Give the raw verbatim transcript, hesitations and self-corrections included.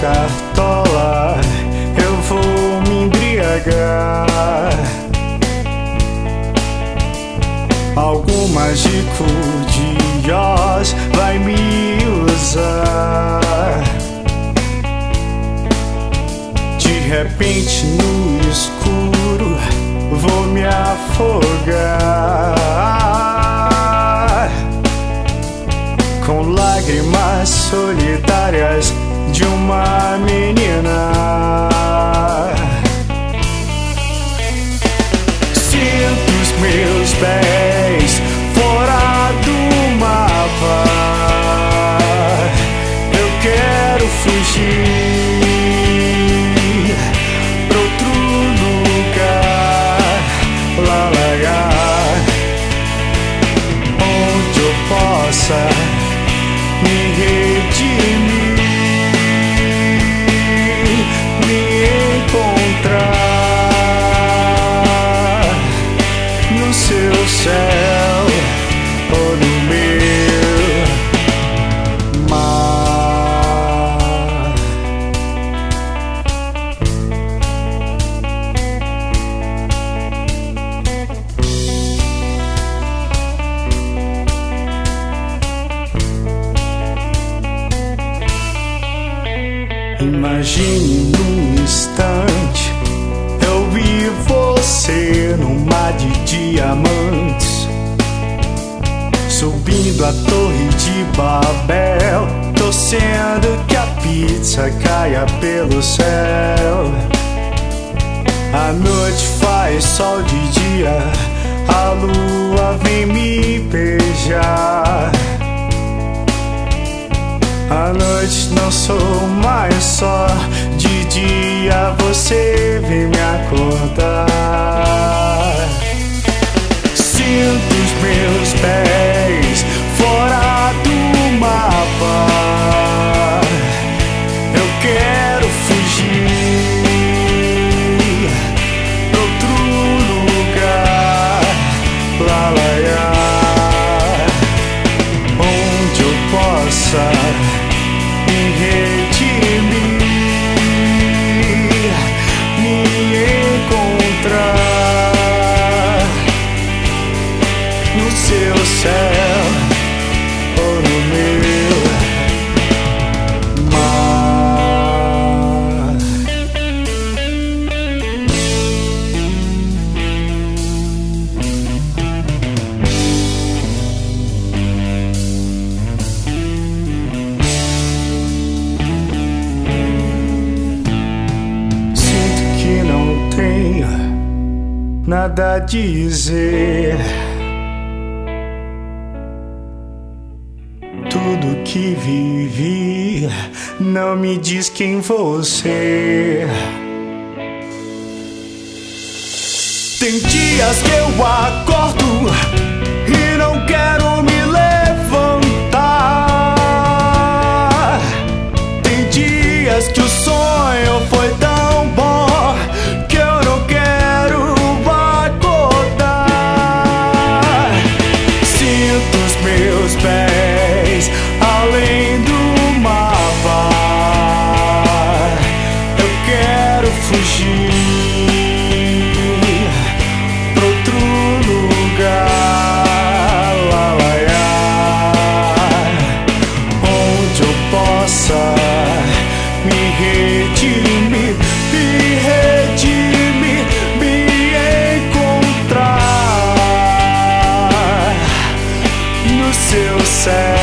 cartola, eu vou me embriagar. Algum mágico de Oz vai me usar. De repente no escuro vou me afogar, com lágrimas solitárias de uma menina. Sinto os meus pés fora do mapa. Eu quero fugir pra outro lugar, lá, lá, lá, onde eu possa me redimir, me encontrar no seu céu ou no meu mar. Imagine num instante eu e você num mar de diamantes, subindo a torre de Babel, torcendo que a pizza caia pelo céu. A noite faz sol de dia, a lua vem me beijar. À noite não sou mais só, de dia você vem me acordar. Sinto os meus pés fora do mapa. Eu quero fugir pra outro lugar, lá, lá, lá, onde eu possa me redimir, me encontrar no seu céu ou no meu mar. Sinto que não tenho nada a dizer. Tudo que vivi não me diz quem você. Tem dias que eu acordo e não quero me levantar. Tem dias que o sonho foi tão bom que eu não quero acordar. Sinto os meus pés além do mapa. Eu quero fugir pra outro lugar, lá, lá, lá, onde eu possa me redimir, me redimir, me encontrar no seu céu.